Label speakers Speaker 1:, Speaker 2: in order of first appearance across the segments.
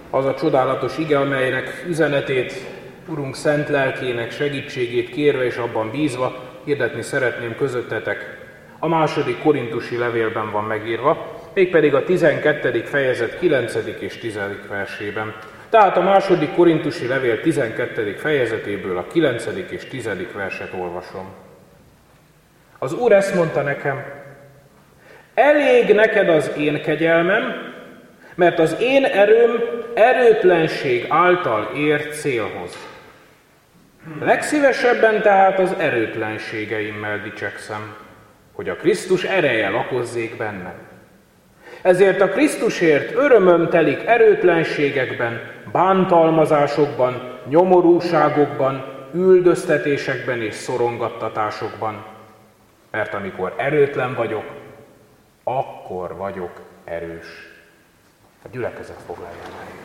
Speaker 1: Az a csodálatos ige, amelynek üzenetét Urunk szent lelkének segítségét kérve és abban bízva hirdetni szeretném közöttetek. A 2. Korintusi levélben van megírva, mégpedig a 12. fejezet 9. és 10. versében. Tehát a 2. Korintusi levél 12. fejezetéből a 9. és 10. verset olvasom. Az Úr ezt mondta nekem: elég neked az én kegyelmem, mert az én erőm erőtlenség által ér célhoz. Legszívesebben tehát az erőtlenségeimmel dicsekszem, hogy a Krisztus ereje lakozzék bennem. Ezért a Krisztusért örömöm telik erőtlenségekben, bántalmazásokban, nyomorúságokban, üldöztetésekben és szorongattatásokban. Mert amikor erőtlen vagyok, akkor vagyok erős. A gyülekezet foglalja el.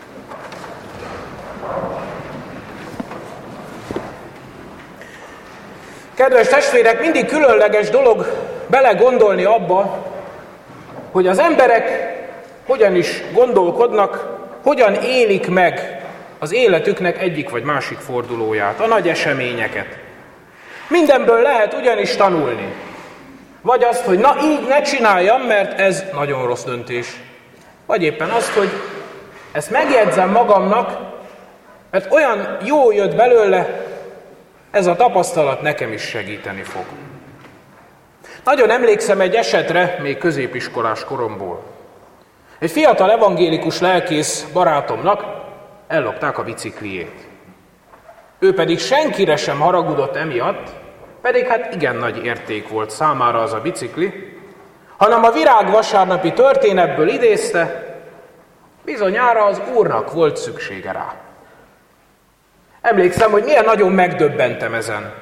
Speaker 1: Kedves testvérek, mindig különleges dolog belegondolni abba, hogy az emberek hogyan is gondolkodnak, hogyan élik meg az életüknek egyik vagy másik fordulóját, a nagy eseményeket. Mindenből lehet ugyanis tanulni. Vagy azt, hogy na így ne csináljam, mert ez nagyon rossz döntés. Vagy éppen azt, hogy ezt megjegyzem magamnak, mert olyan jó jött belőle, ez a tapasztalat nekem is segíteni fog. Nagyon emlékszem egy esetre, még középiskolás koromból. Egy fiatal evangélikus lelkész barátomnak ellopták a bicikliét. Ő pedig senkire sem haragudott emiatt, pedig hát igen nagy érték volt számára az a bicikli, hanem a virágvasárnapi történetből idézte, bizonyára az Úrnak volt szüksége rá. Emlékszem, hogy milyen nagyon megdöbbentem ezen.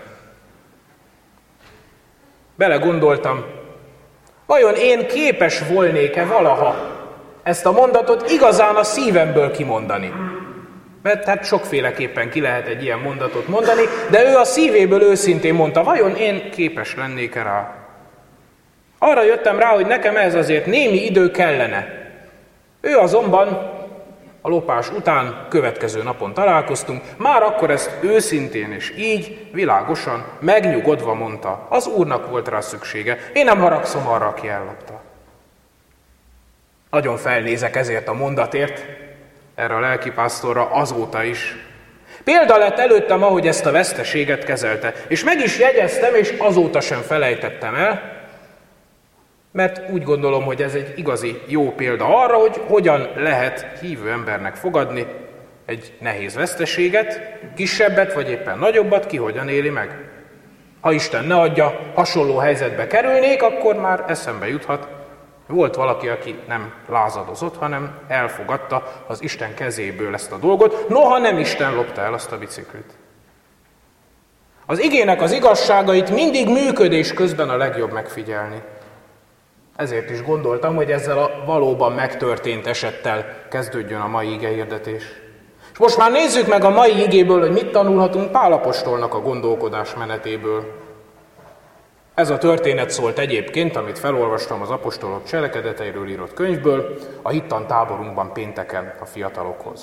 Speaker 1: Belegondoltam, vajon én képes volnék-e valaha ezt a mondatot igazán a szívemből kimondani? Mert hát sokféleképpen ki lehet egy ilyen mondatot mondani, de ő a szívéből őszintén mondta, vajon én képes lennék-e rá? Arra jöttem rá, hogy nekem ez azért némi idő kellene. Ő azonban a lopás után következő napon találkoztunk, már akkor ezt őszintén és így világosan, megnyugodva mondta. Az Úrnak volt rá szüksége, én nem haragszom arra, aki ellopta. Nagyon felnézek ezért a mondatért, erre a lelkipásztorra azóta is. Példa lett előttem, ahogy ezt a veszteséget kezelte, és meg is jegyeztem, és azóta sem felejtettem el, mert úgy gondolom, hogy ez egy igazi jó példa arra, hogy hogyan lehet hívő embernek fogadni egy nehéz veszteséget, kisebbet vagy éppen nagyobbat, ki hogyan éli meg. Ha Isten ne adja, hasonló helyzetbe kerülnék, akkor már eszembe juthat, volt valaki, aki nem lázadozott, hanem elfogadta az Isten kezéből ezt a dolgot, noha nem Isten lopta el azt a biciklit. Az igének az igazságait mindig működés közben a legjobb megfigyelni. Ezért is gondoltam, hogy ezzel a valóban megtörtént esettel kezdődjön a mai igehirdetés. És most már nézzük meg a mai igéből, hogy mit tanulhatunk Pál apostolnak a gondolkodás menetéből. Ez a történet szólt egyébként, amit felolvastam az apostolok cselekedeteiről írott könyvből, a hittan táborunkban pénteken a fiatalokhoz.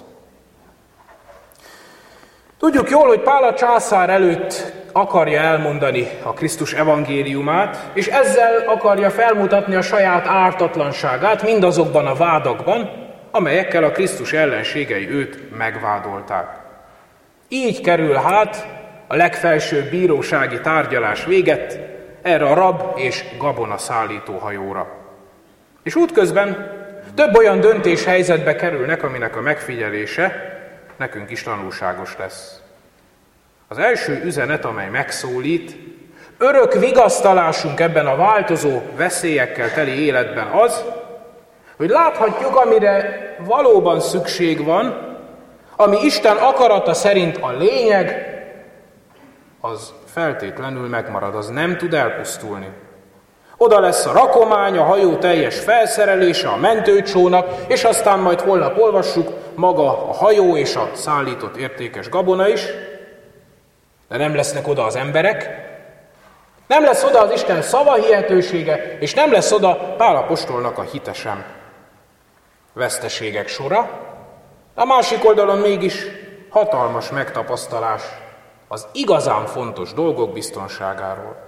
Speaker 1: Tudjuk jól, hogy Pál a császár előtt akarja elmondani a Krisztus evangéliumát, és ezzel akarja felmutatni a saját ártatlanságát mindazokban a vádakban, amelyekkel a Krisztus ellenségei őt megvádolták. Így kerül hát a legfelsőbb bírósági tárgyalás véget erre a rab és gabona szállító hajóra. És útközben több olyan döntéshelyzetbe kerülnek, aminek a megfigyelése nekünk is tanulságos lesz. Az első üzenet, amely megszólít, örök vigasztalásunk ebben a változó, veszélyekkel teli életben az, hogy láthatjuk, amire valóban szükség van, ami Isten akarata szerint a lényeg, az feltétlenül megmarad, az nem tud elpusztulni. Oda lesz a rakomány, a hajó teljes felszerelése, a mentőcsónak, és aztán majd holnap olvassuk, maga a hajó és a szállított értékes gabona is, de nem lesznek oda az emberek, nem lesz oda az Isten szavahihetősége, és nem lesz oda Pál apostolnak a hite sem. Veszteségek sora, A másik oldalon mégis hatalmas megtapasztalás az igazán fontos dolgok biztonságáról.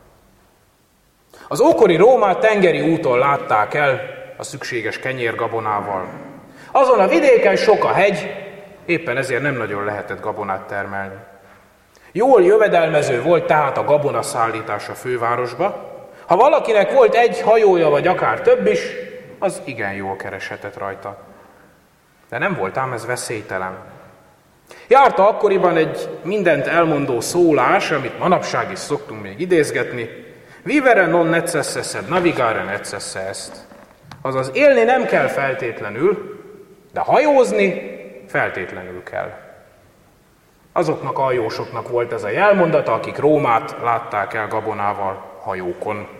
Speaker 1: Az ókori Rómát tengeri úton látták el a szükséges kenyérgabonával. Azon a vidéken sok a hegy, éppen ezért nem nagyon lehetett gabonát termelni. Jól jövedelmező volt tehát a gabonaszállítás a fővárosba. Ha valakinek volt egy hajója, vagy akár több is, az igen jól kereshetett rajta. De nem volt ám ez veszélytelen. Járta akkoriban egy mindent elmondó szólás, amit manapság is szoktunk még idézgetni, vivere non necesse sed navigare necesse est. Azaz élni nem kell feltétlenül, de hajózni feltétlenül kell. Azoknak a hajósoknak volt ez a jelmondata, akik Rómát látták el gabonával hajókon.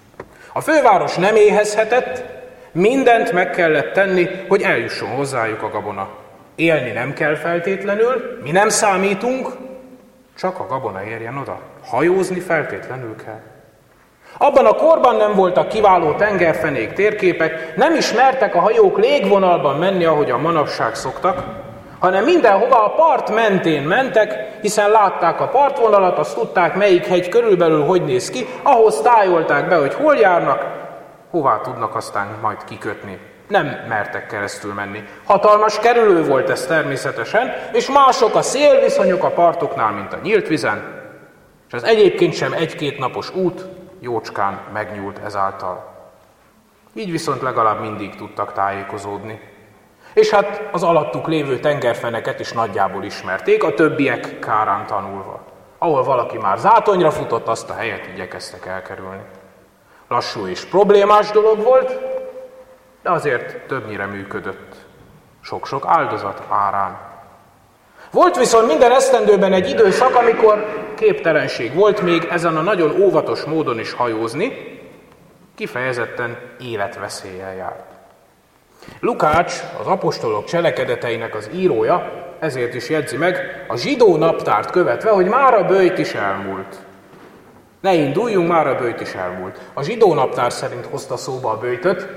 Speaker 1: A főváros nem éhezhetett, mindent meg kellett tenni, hogy eljusson hozzájuk a gabona. Élni nem kell feltétlenül, mi nem számítunk, csak a gabona érjen oda. Hajózni feltétlenül kell. Abban a korban nem voltak kiváló tengerfenék, térképek, nem ismertek a hajók légvonalban menni, ahogy a manapság szoktak, hanem mindenhova a part mentén mentek, hiszen látták a partvonalat, azt tudták, melyik hegy körülbelül hogy néz ki, ahhoz tájolták be, hogy hol járnak, hová tudnak aztán majd kikötni. Nem mertek keresztül menni. Hatalmas kerülő volt ez természetesen, és mások a szélviszonyok a partoknál, mint a nyílt vizen, és az egyébként sem egy-két napos út jócskán megnyúlt ezáltal. Így viszont legalább mindig tudtak tájékozódni. És hát az alattuk lévő tengerfeneket is nagyjából ismerték, a többiek kárán tanulva. Ahol valaki már zátonyra futott, azt a helyet igyekeztek elkerülni. Lassú és problémás dolog volt, de azért többnyire működött. Sok-sok áldozat árán. Volt viszont minden esztendőben egy időszak, amikor képtelenség volt még ezen a nagyon óvatos módon is hajózni, kifejezetten életveszéllyel járt. Lukács, az apostolok cselekedeteinek az írója, ezért is jegyzi meg, a zsidó naptárt követve, hogy már a böjt is elmúlt. Ne induljunk, már a böjt is elmúlt. A zsidó naptár szerint hozta szóba a böjtöt,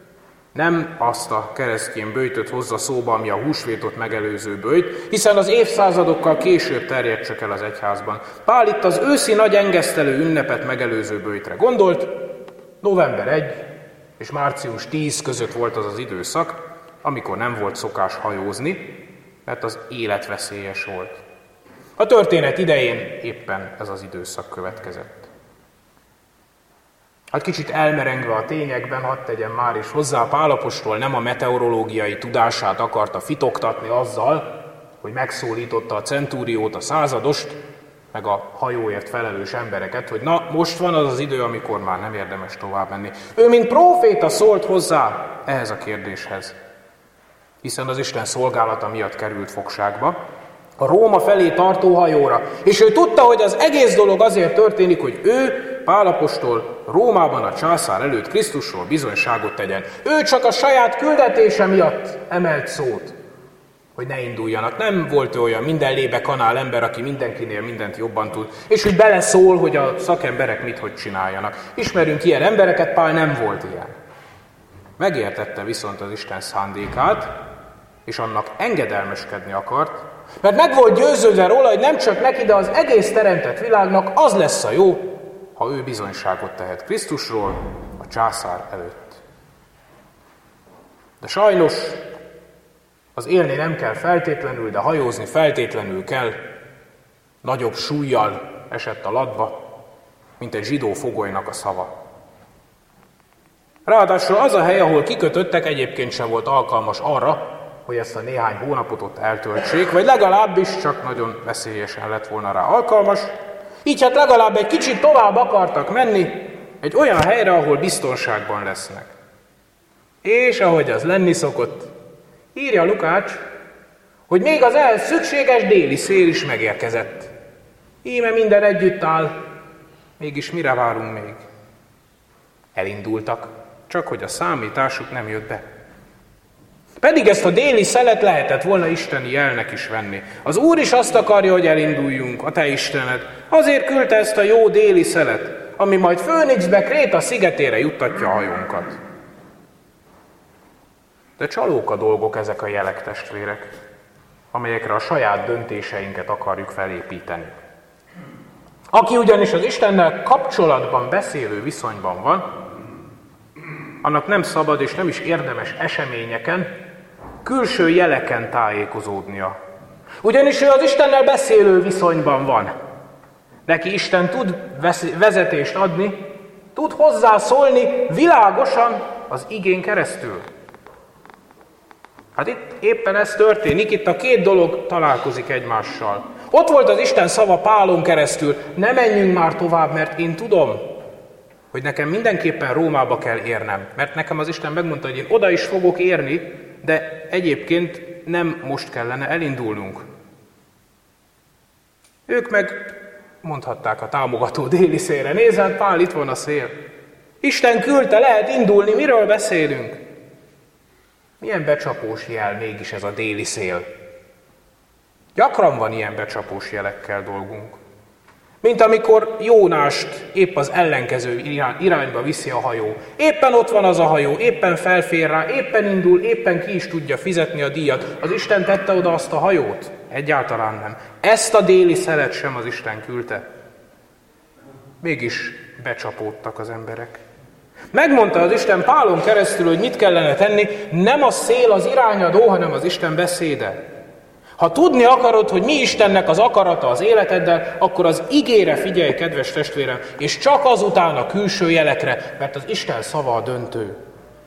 Speaker 1: nem azt a keresztény böjtöt hozza szóba, ami a húsvétot megelőző böjt, hiszen az évszázadokkal később terjedt csak el az egyházban. Pál itt az őszi nagy engesztelő ünnepet megelőző böjtre gondolt, november 1 és március 10 között volt az az időszak, amikor nem volt szokás hajózni, mert az életveszélyes volt. A történet idején éppen ez az időszak következett. Hát kicsit elmerengve a tényekben, hadd tegyem már is hozzá, Pál apostol nem a meteorológiai tudását akarta fitoktatni azzal, hogy megszólította a centúriót, a századost, meg a hajóért felelős embereket, hogy na, most van az az idő, amikor már nem érdemes tovább menni. Ő, mint próféta szólt hozzá ehhez a kérdéshez, hiszen az Isten szolgálata miatt került fogságba, a Róma felé tartó hajóra. És ő tudta, hogy az egész dolog azért történik, hogy ő, Pál apostol, Rómában a császár előtt Krisztusról bizonyságot tegyen. Ő csak a saját küldetése miatt emelt szót, hogy ne induljanak. Nem volt olyan minden lébe kanál ember, aki mindenkinél mindent jobban tud, és hogy beleszól, hogy a szakemberek mit, hogy csináljanak. Ismerünk ilyen embereket, Pál nem volt ilyen. Megértette viszont az Isten szándékát, és annak engedelmeskedni akart, mert meg volt győződve róla, hogy nem csak neki, de az egész teremtett világnak az lesz a jó, ha ő bizonyságot tehet Krisztusról a császár előtt. De sajnos az élni nem kell feltétlenül, de hajózni feltétlenül kell. Nagyobb súllyal esett a latba, mint egy zsidó fogolynak a szava. Ráadásul az a hely, ahol kikötöttek, egyébként sem volt alkalmas arra, hogy ezt a néhány hónapot ott eltöltsék, vagy legalábbis csak nagyon veszélyesen lett volna rá alkalmas. Így hát legalább egy kicsit tovább akartak menni, egy olyan helyre, ahol biztonságban lesznek. És ahogy az lenni szokott, írja Lukács, hogy még az ehhez szükséges déli szél is megérkezett. Íme minden együtt áll, mégis mire várunk még? Elindultak, csak hogy a számításuk nem jött be. Pedig ezt a déli szelet lehetett volna isteni jelnek is venni. Az Úr is azt akarja, hogy elinduljunk, a te Istened. Azért küldte ezt a jó déli szelet, ami majd Főnixbe, Kréta szigetére juttatja a hajónkat. De csalók a dolgok ezek a jelek, testvérek, amelyekre a saját döntéseinket akarjuk felépíteni. Aki ugyanis az Istennel kapcsolatban, beszélő viszonyban van, annak nem szabad és nem is érdemes eseményeken, külső jeleken tájékozódnia. Ugyanis ő az Istennel beszélő viszonyban van. Neki Isten tud vezetést adni, tud hozzászólni világosan az igén keresztül. Hát itt éppen ez történik, itt a két dolog találkozik egymással. Ott volt az Isten szava Pálon keresztül, ne menjünk már tovább, mert én tudom, hogy nekem mindenképpen Rómába kell érnem. Mert nekem az Isten megmondta, hogy én oda is fogok érni, de egyébként nem most kellene elindulnunk. Ők meg mondhatták a támogató déli szélre, nézd, Pál, itt van a szél. Isten küldte, lehet indulni, miről beszélünk? Milyen becsapós jel mégis ez a déli szél? Gyakran van ilyen becsapós jelekkel dolgunk. Mint amikor Jónást épp az ellenkező irányba viszi a hajó. Éppen ott van az a hajó, éppen felfér rá, éppen indul, éppen ki is tudja fizetni a díjat. Az Isten tette oda azt a hajót? Egyáltalán nem. Ezt a déli szelet sem az Isten küldte. Mégis becsapódtak az emberek. Megmondta az Isten Pálon keresztül, hogy mit kellene tenni, nem a szél az irányadó, hanem az Isten beszéde. Ha tudni akarod, hogy mi Istennek az akarata az életeddel, akkor az igére figyelj, kedves testvérem, és csak azután a külső jelekre, mert az Isten szava a döntő.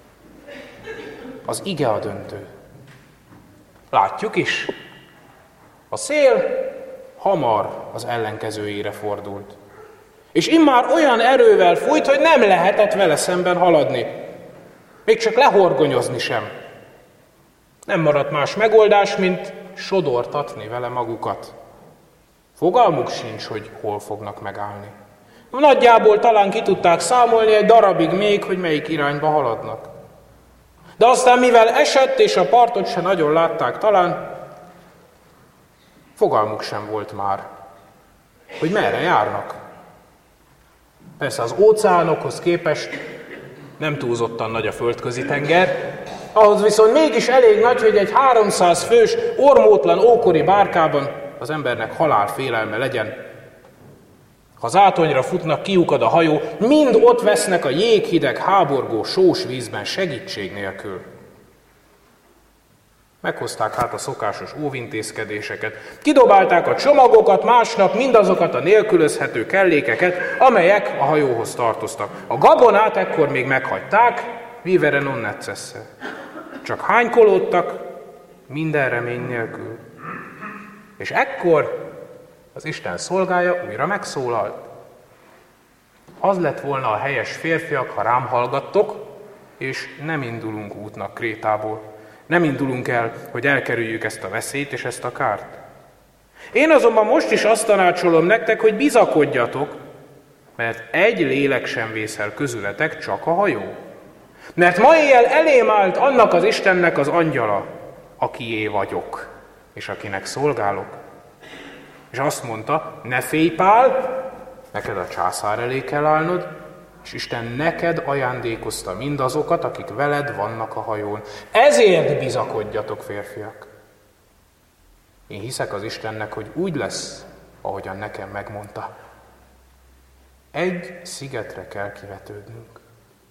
Speaker 1: Az ige a döntő. Látjuk is. A szél hamar az ellenkezőjére fordult. És immár olyan erővel fújt, hogy nem lehetett vele szemben haladni. Még csak lehorgonyozni sem. Nem maradt más megoldás, mint sodortatni vele magukat. Fogalmuk sincs, hogy hol fognak megállni. Nagyjából talán ki tudták számolni egy darabig még, hogy melyik irányba haladnak. De aztán mivel esett, és a partot se nagyon látták talán, fogalmuk sem volt már, hogy merre járnak. Persze az óceánokhoz képest nem túlzottan nagy a földközi tenger, ahhoz viszont mégis elég nagy, hogy egy 300 fős, ormótlan ókori bárkában az embernek halálfélelme legyen. Ha zátonyra futnak, kiukad a hajó, mind ott vesznek a jéghideg, háborgó, sós vízben segítség nélkül. Meghozták hát a szokásos óvintézkedéseket, kidobálták a csomagokat, másnap mindazokat a nélkülözhető kellékeket, amelyek a hajóhoz tartoztak. A gabonát ekkor még meghagyták, vivere non necesse. Csak hánykolódtak, minden remény nélkül. És ekkor az Isten szolgája újra megszólalt. Az lett volna a helyes, férfiak, ha rám hallgattok, és nem indulunk útnak Krétából. Nem indulunk el, hogy elkerüljük ezt a veszélyt és ezt a kárt. Én azonban most is azt tanácsolom nektek, hogy bizakodjatok, mert egy lélek sem vészel közületek, csak a hajó. Mert ma éjjel elém állt annak az Istennek az angyala, akié vagyok, és akinek szolgálok. És azt mondta, ne félj, Pál, neked a császár elé kell állnod, és Isten neked ajándékozta mindazokat, akik veled vannak a hajón. Ezért bizakodjatok, férfiak. Én hiszek az Istennek, hogy úgy lesz, ahogyan nekem megmondta. Egy szigetre kell kivetődnünk.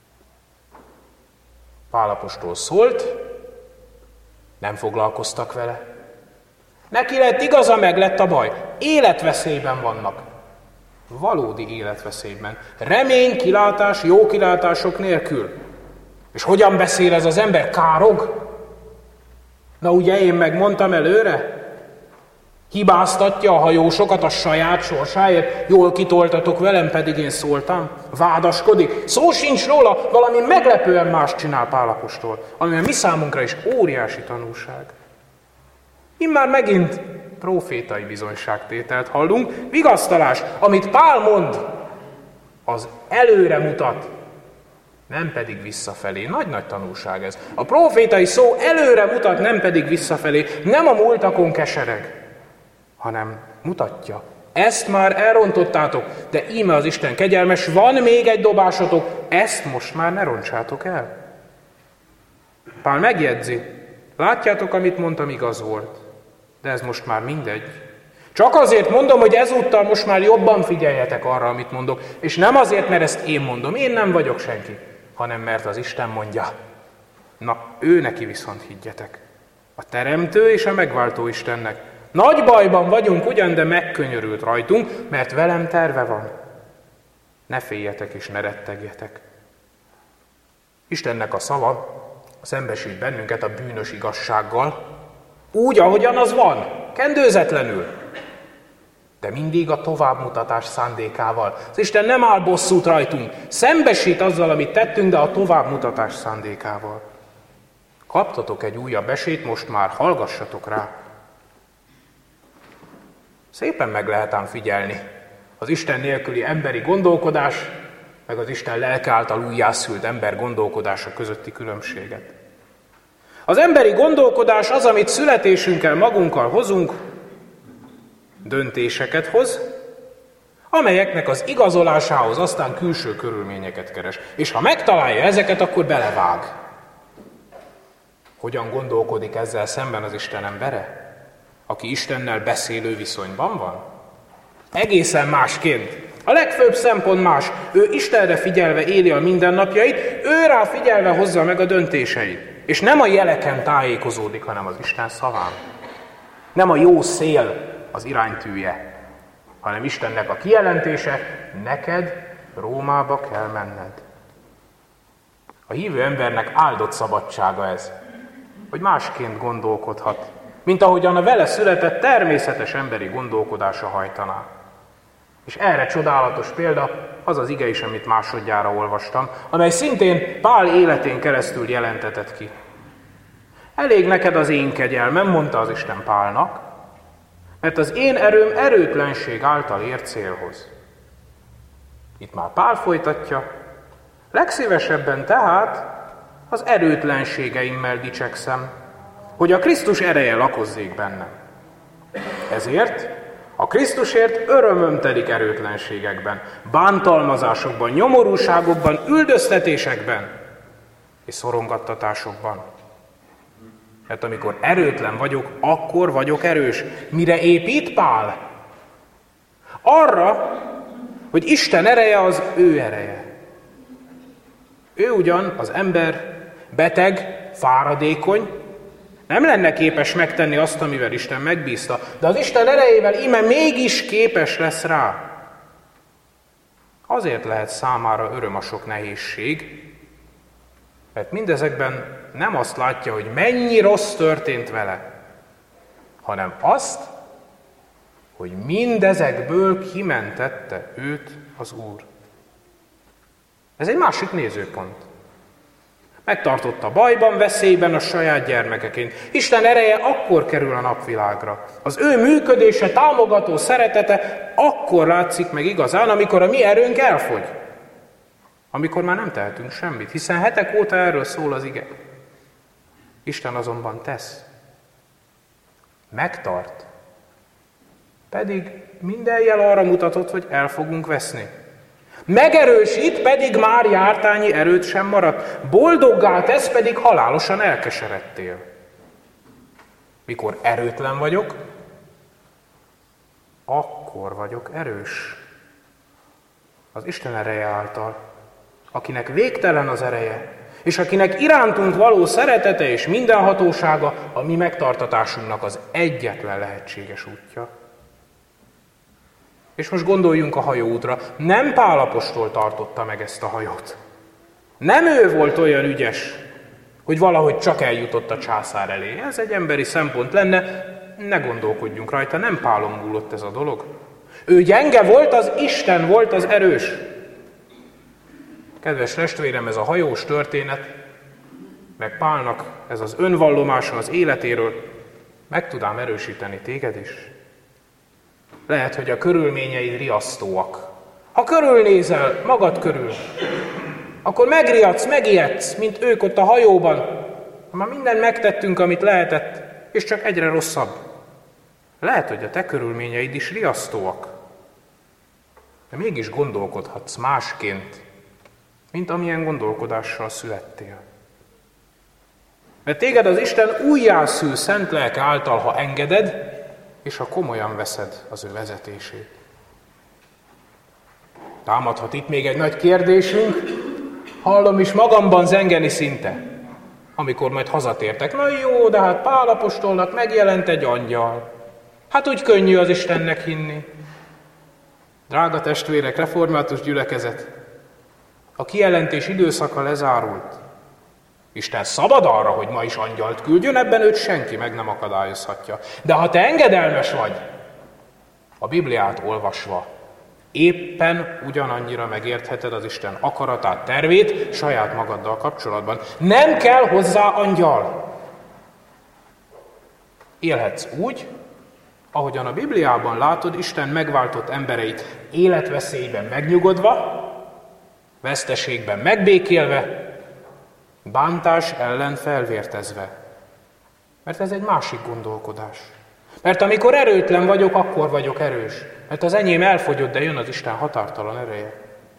Speaker 1: Pál apostol szólt, nem foglalkoztak vele. Neki lett igaza, meg lett a baj. Életveszélyben vannak. Valódi életveszélyben. Remény, kilátás, jó kilátások nélkül. És hogyan beszél ez az ember? Károg? Na ugye én megmondtam előre? Hibáztatja a hajósokat a saját sorsáért? Jól kitoltatok velem, pedig én szóltam? Vádaskodik? Szó sincs róla, valami meglepően más csinál Pál apostol, ami a mi számunkra is óriási tanulság. Immár megint profétai bizonyságtételt hallunk, vigasztalás, amit Pál mond, az előre mutat, nem pedig visszafelé. Nagy-nagy tanulság ez. A profétai szó előre mutat, nem pedig visszafelé. Nem a múltakon kesereg, hanem mutatja. Ezt már elrontottátok, de íme az Isten kegyelmes, van még egy dobásotok, ezt most már ne roncsátok el. Pál megjegyzi, látjátok, amit mondtam, igaz volt, de ez most már mindegy. Csak azért mondom, hogy ezúttal most már jobban figyeljetek arra, amit mondok, és nem azért, mert ezt én mondom, én nem vagyok senki, hanem mert az Isten mondja. Na, ő neki viszont higgyetek. A Teremtő és a Megváltó Istennek. Nagy bajban vagyunk ugyan, de megkönyörült rajtunk, mert velem terve van. Ne féljetek és ne rettegjetek. Istennek a szava szembesít bennünket a bűnös igazsággal, úgy, ahogyan az van, kendőzetlenül, de mindig a továbbmutatás szándékával. Az Isten nem áll bosszút rajtunk, szembesít azzal, amit tettünk, de a továbbmutatás szándékával. Kaptatok egy újabb esélyt, most már hallgassatok rá. Szépen meg lehet ám figyelni az Isten nélküli emberi gondolkodás, meg az Isten lelke által újjászült ember gondolkodása közötti különbséget. Az emberi gondolkodás az, amit születésünkkel magunkkal hozunk, döntéseket hoz, amelyeknek az igazolásához aztán külső körülményeket keres. És ha megtalálja ezeket, akkor belevág. Hogyan gondolkodik ezzel szemben az Isten embere, aki Istennel beszélő viszonyban van? Egészen másként. A legfőbb szempont más. Ő Istenre figyelve éli a mindennapjait, ő rá figyelve hozza meg a döntéseit. És nem a jeleken tájékozódik, hanem az Isten szaván. Nem a jó szél az iránytűje, hanem Istennek a kijelentése, neked Rómába kell menned. A hívő embernek áldott szabadsága ez, hogy másként gondolkodhat, mint ahogyan a vele született természetes emberi gondolkodása hajtaná. És erre csodálatos példa az az ige is, amit másodjára olvastam, amely szintén Pál életén keresztül jelentetett ki. Elég neked az én kegyelmem, mondta az Isten Pálnak, mert az én erőm erőtlenség által ér célhoz. Itt már Pál folytatja, legszívesebben tehát az erőtlenségeimmel dicsekszem, hogy a Krisztus ereje lakozzék bennem. Ezért a Krisztusért örömöm telik erőtlenségekben, bántalmazásokban, nyomorúságokban, üldöztetésekben és szorongattatásokban. Mert amikor erőtlen vagyok, akkor vagyok erős. Mire épít Pál? Arra, hogy Isten ereje az ő ereje. Ő ugyan, az ember, beteg, fáradékony, nem lenne képes megtenni azt, amivel Isten megbízta, de az Isten erejével íme mégis képes lesz rá. Azért lehet számára öröm a sok nehézség, mert mindezekben nem azt látja, hogy mennyi rossz történt vele, hanem azt, hogy mindezekből kimentette őt az Úr. Ez egy másik nézőpont. Megtartotta bajban, veszélyben a saját gyermekeként. Isten ereje akkor kerül a napvilágra. Az ő működése, támogató szeretete akkor látszik meg igazán, amikor a mi erőnk elfogy. Amikor már nem tehetünk semmit, hiszen hetek óta erről szól az ige. Isten azonban tesz. Megtart. Pedig minden jel arra mutatott, hogy el fogunk veszni. Megerősít, pedig már jártányi erőt sem maradt. Boldoggá tesz, pedig halálosan elkeseredtél. Mikor erőtlen vagyok, akkor vagyok erős. Az Isten ereje által, akinek végtelen az ereje, és akinek irántunk való szeretete és mindenhatósága a mi megtartatásunknak az egyetlen lehetséges útja. És most gondoljunk a hajóútra. Nem Pál apostol tartotta meg ezt a hajót. Nem ő volt olyan ügyes, hogy valahogy csak eljutott a császár elé. Ez egy emberi szempont lenne, ne gondolkodjunk rajta, nem Pálon múlott ez a dolog. Ő gyenge volt, az Isten volt az erős. Kedves testvérem, ez a hajós történet, meg Pálnak ez az önvallomása az életéről, meg tudám erősíteni téged is. Lehet, hogy a körülményeid riasztóak. Ha körülnézel magad körül, akkor megriadsz, megijedsz, mint ők ott a hajóban. Már mindent megtettünk, amit lehetett, és csak egyre rosszabb. Lehet, hogy a te körülményeid is riasztóak. De mégis gondolkodhatsz másként, mint amilyen gondolkodással születtél. Mert téged az Isten újjászül szent lelke által, ha engeded, és ha komolyan veszed az ő vezetését. Támadhat itt még egy nagy kérdésünk, hallom is magamban zengeni szinte, amikor majd hazatértek. Na jó, de hát Pál apostolnak megjelent egy angyal. Hát úgy könnyű az Istennek hinni. Drága testvérek, református gyülekezet, a kijelentés időszaka lezárult. Isten szabad arra, hogy ma is angyalt küldjön, ebben őt senki meg nem akadályozhatja. De ha te engedelmes vagy, a Bibliát olvasva, éppen ugyanannyira megértheted az Isten akaratát, tervét saját magaddal kapcsolatban. Nem kell hozzá angyal. Élhetsz úgy, ahogyan a Bibliában látod, Isten megváltott embereit életveszélyben megnyugodva, veszteségben megbékélve, bántás ellen felvértezve. Mert ez egy másik gondolkodás. Mert amikor erőtlen vagyok, akkor vagyok erős. Mert az enyém elfogyott, de jön az Isten határtalan ereje.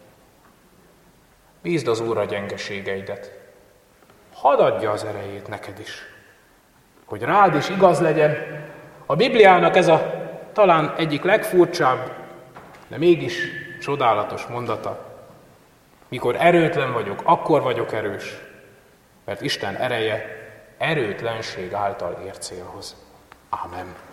Speaker 1: Bízd az Úrra gyengeségeidet. Hadd adja az erejét neked is. Hogy rád is igaz legyen. A Bibliának ez a talán egyik legfurcsább, de mégis csodálatos mondata. Mikor erőtlen vagyok, akkor vagyok erős. Mert Isten ereje erőtlenség által ér célhoz. Ámen.